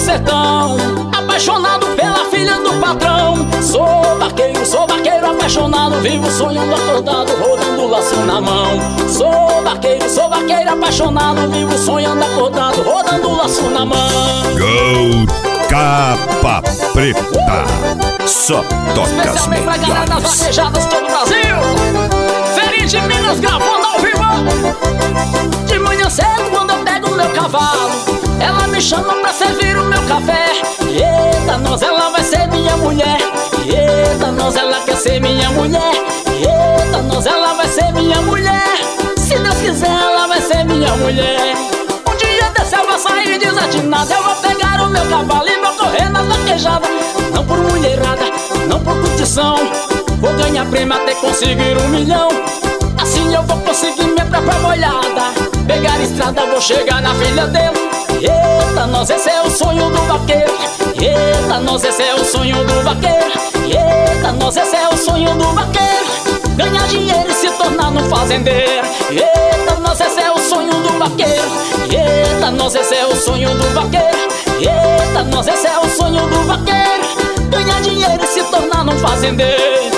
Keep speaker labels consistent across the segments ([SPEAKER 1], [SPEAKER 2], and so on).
[SPEAKER 1] sertão, apaixonado pela filha do patrão. Sou vaqueiro apaixonado, vivo sonhando acordado, rodando laço na mão. Sou vaqueiro apaixonado, vivo sonhando acordado, rodando laço na mão.
[SPEAKER 2] Gol Capa Preta, só toca as
[SPEAKER 1] pra galera das
[SPEAKER 2] melhores.
[SPEAKER 1] vaquejadas todo o Brasil. Ferinha de Minas gravando ao vivo. De manhã cedo quando eu pego o meu cavalo, ela me chama pra servir o meu café. Eita, nós, ela vai ser minha mulher. Eita, nós, ela quer ser minha mulher. Eita, nós, ela vai ser minha mulher. Se Deus quiser, ela vai ser minha mulher. Um dia desse eu vou sair desatinado, eu vou pegar o meu cavalo e vou correr na vaquejada. Não por mulherada, não por curtição, vou ganhar prêmio até conseguir 1 milhão. Assim eu vou conseguir minha própria molhada, pegar a estrada, vou chegar na filha dele. Eita, nós, esse é o sonho do vaqueiro. Eita, nós, esse é o sonho do vaqueiro. Eita, nós, esse é o sonho do vaqueiro. Ganhar dinheiro e se tornar um fazendeiro. Eita, nós, esse é o sonho do vaqueiro. Eita, nós, esse é o sonho do vaqueiro. Eita, nós, esse é o sonho do vaqueiro. Ganhar dinheiro e se tornar um fazendeiro.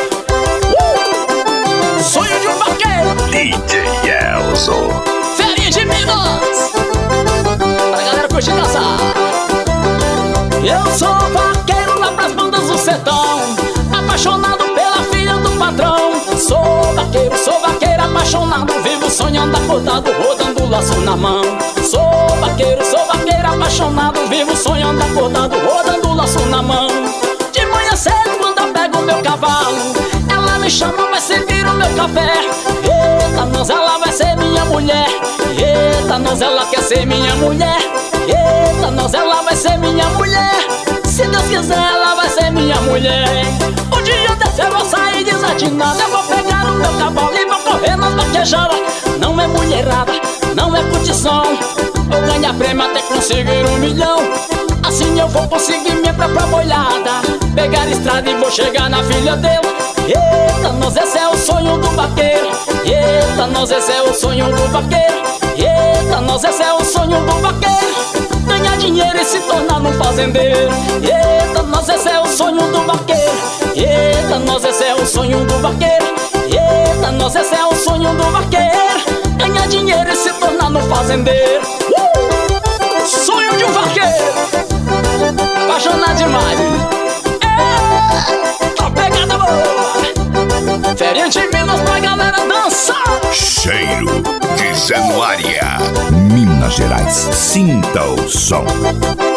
[SPEAKER 1] Sonho de um vaqueiro.
[SPEAKER 2] DJ Elzo.
[SPEAKER 1] Ferinha de Minas, pra galera curtir dançar. Eu sou vaqueiro lá pras bandas do sertão, apaixonado pela filha do patrão. Sou vaqueiro apaixonado, vivo sonhando acordado, rodando laço na mão. Sou vaqueiro apaixonado, vivo sonhando acordado, rodando laço na mão. De manhã cedo quando eu pego o meu cavalo, ela me chama, vai servir o meu café. Eita, nós, ela vai ser minha mulher. Eita, nós, ela quer ser minha mulher. Eita, nós, ela vai ser minha mulher. Se Deus quiser, ela vai ser minha mulher. Um dia desse eu vou sair desatinado, eu vou pegar o meu cavalo e vou correr nas vaquejadas. Não é mulherada, não é curtição, vou ganhar prêmio até conseguir 1 milhão. Assim eu vou conseguir minha própria molhada, pegar a estrada e vou chegar na filha dele. Eita, nós, esse é o sonho do vaqueiro. Eita, nós, esse é o sonho do vaqueiro. Eita, nós, esse é o sonho do vaqueiro. Ganhar dinheiro e se tornar um fazendeiro. Eita, nós, esse é o sonho do vaqueiro. Eita, nós, esse é o sonho do vaqueiro. Eita, nós, esse é o sonho do vaqueiro. Ganhar dinheiro e se tornar um fazendeiro. Sonho de um vaqueiro, apaixonado demais. Tá pegada boa. Ferinha de Minas pra galera dançar.
[SPEAKER 2] Cheiro de Januária, Minas Gerais. Sinta o som.